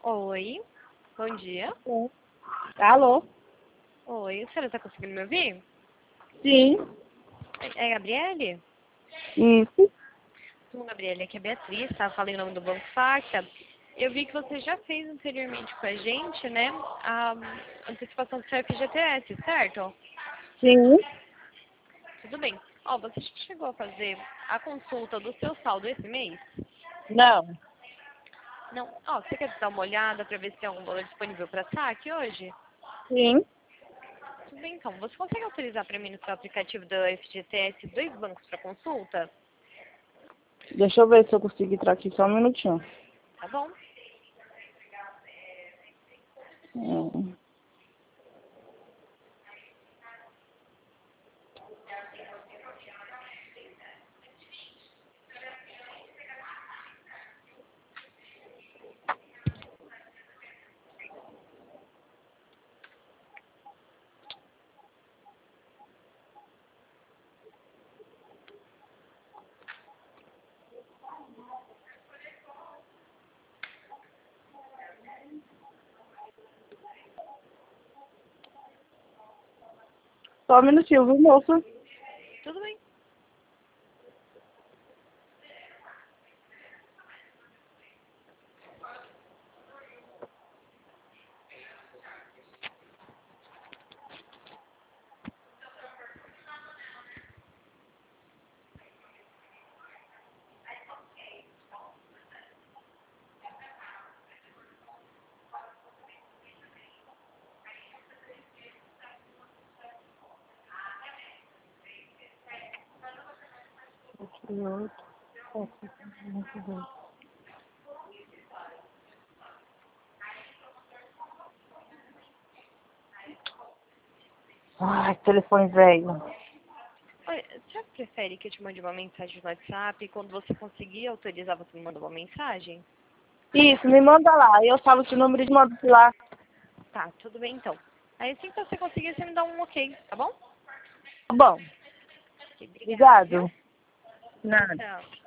Oi, bom dia. Sim. Alô? Oi, a senhora está conseguindo me ouvir? Sim. É a Gabriele? Isso. Sim, Gabriele, aqui é a Beatriz, tá? Falei o nome do Banco Facta. Eu vi que você já fez anteriormente com a gente, né? A antecipação do seu FGTS, certo? Sim. Tudo bem. Ó, você já chegou a fazer a consulta do seu saldo esse mês? Não. Não. Ó, você quer dar uma olhada para ver se tem algum valor disponível para saque hoje? Sim. Tudo bem, então. Você consegue autorizar para mim no seu aplicativo da FGTS 2 bancos para consulta? Deixa eu ver se eu consigo entrar aqui só um minutinho. Tá bom? Hum. Só um minutinho, viu, moça? Tudo bem. Ai, telefone velho. Olha, você prefere que eu te mande uma mensagem no WhatsApp e quando você conseguir autorizar, você me manda uma mensagem? Isso, me manda lá. Eu salvo esse número de mando lá. Tá, tudo bem então. Aí assim que você conseguir, você me dá um ok, tá bom? Tá bom. Ok, obrigada, viu? Obrigado. Nada. Tchau.